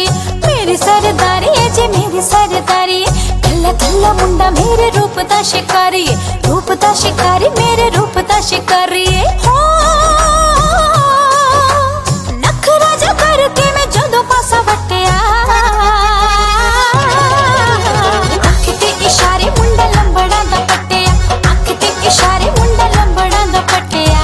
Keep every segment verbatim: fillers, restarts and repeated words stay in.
मेरी सरदारी है जे मेरी सरदारी, कल्ला कल्ला मुंडा मेरे रूप दा शिकारी, रूप दा शिकारी मेरे रूप दा शिकारी। हो नखरा जा करके मैं जदों पासा वटिया, अख ते इशारे मुंडा लंबड़ा दा पटिया, अख ते इशारे मुंडा लंबड़ा दा पटिया।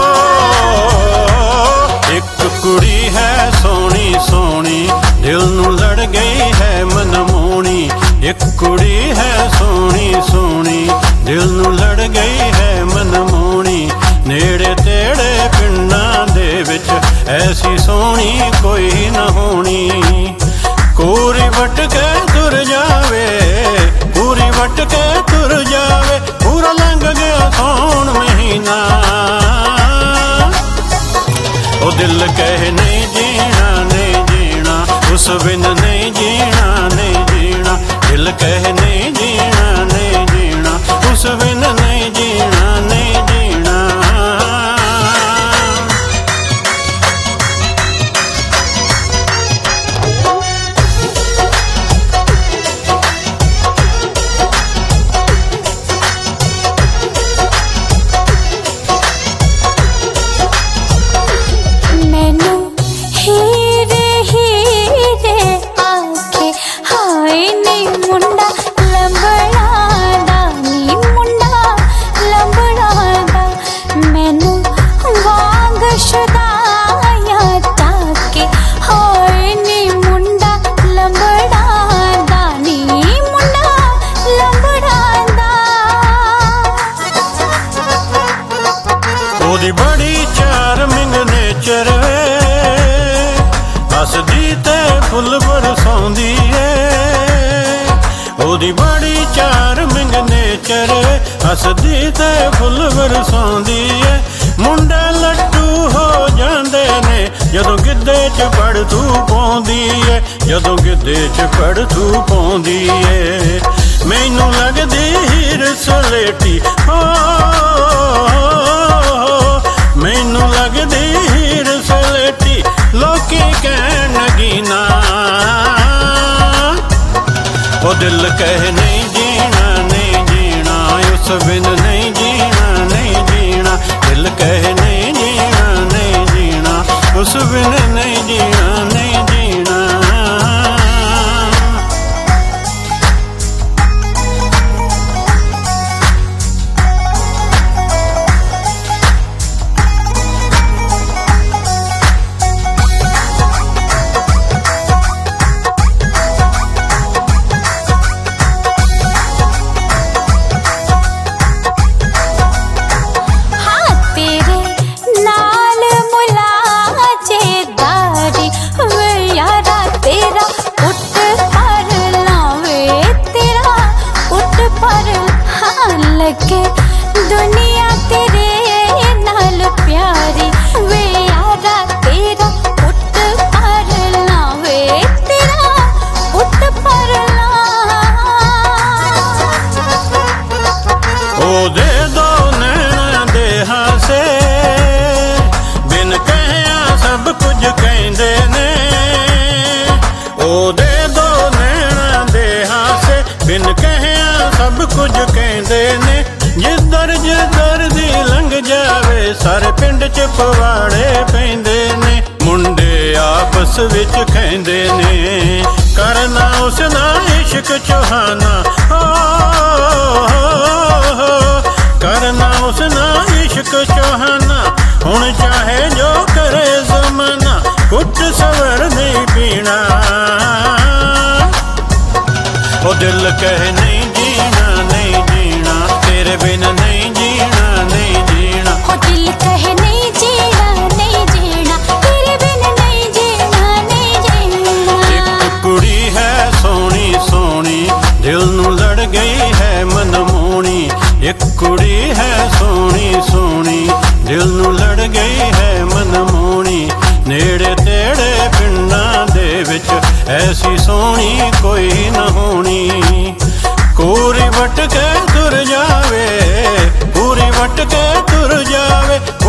एक कुड़ी है सोनी सोनी, दिल नू लड़ गई है मनमोनी। एक कुड़ी है सोनी सोनी, दिल नू लड़ गई है मनमोनी। नेड़े तेड़े पिंडां दे विच ऐसी सोनी कोई न होनी। कोरी वट के तुर जावे, पूरी वट के तुर जावे, पूरा लंघ गया सौन महीना। ओ दिल कहे नहीं जीना नहीं जीना, उस बिन नहीं जीना नहीं जीना। दिल कहे नहीं जीना नहीं जीना, उस बिन नहीं जीना नहीं जीना। मैनू हीरे हीरे आखे हाय नी मुंडा लंबड़ा दा, नी मुंडा लंबड़ा दा। मैनू वांग शुदाया ताके हाय नी मुंडा लंबड़ा दा, नी मुंडा लंबड़ा दा। ओदी बड़ी चार्मिंग नेचर वे, हसदी ते फुल बरसौंदी ए। ओदी बड़ी चार्मिंग नेचर वे, हसदी ते फुल बरसौंदी ए। मुंडे लट्टू हो जांदे ने जदों गिद्धे च पड़तू पाउंदी ए, जदों गिद्धे च पड़तू पाउंदी ए। मैनू लगदी हीर सलेटी, हो मैनू लगदी हीर सलेटी, लोकी कहन नगीना। ओ दिल कहे नहीं जीना नहीं जीना, उस बिन नहीं जीना नहीं जीना। दिल कहे नहीं जीना नहीं जीना, उस बिन नहीं जीना नहीं जीना। हाँ तेरे नाल मुलाजे दारी वे यारा, तेरा उठ पर लावे, तेरा उठ पर। हाँ लगे दुनिया तेरे नाल प्यारी वे यारा, तेरा उठ पर लावे, तेरा उठ पर ला। ओ दे दो नैना दे हासे, बिन कहया सब कुछ कहंदे ने। ओ दे दो नैना दे हासे, बिन कहया सब कुछ कहंदे ने। जिधर जिधर दी लंघ जावे, सारे पिंड च पवाड़े पैंदे ने। मुंडे आपस विच कहंदे ने, करना उसदा इश्क चौहाना। हो करना उसना इश्क चौहाना, हुण चाहे जो करे ज़माना, कुछ सवर नहीं पीना। ओ दिल कहे नहीं जीना नहीं जीना, तेरे बिन नहीं जीना नहीं जीना। हो दिल कहे नहीं जीना नहीं जीना, तेरे बिन नहीं जीना नहीं जीना। एक कुड़ी है सोनी सोनी, दिल नू लड़ गई है मनमोनी। एक कुड़ी है सोनी सोनी, दिल नू लड़ गई है मनमोनी। नेड़े तेड़े पिंडां दे विच ऐसी सोनी कोई न होनी। कोरी वट के तुर जावे, पूरी वट के तुर जावे,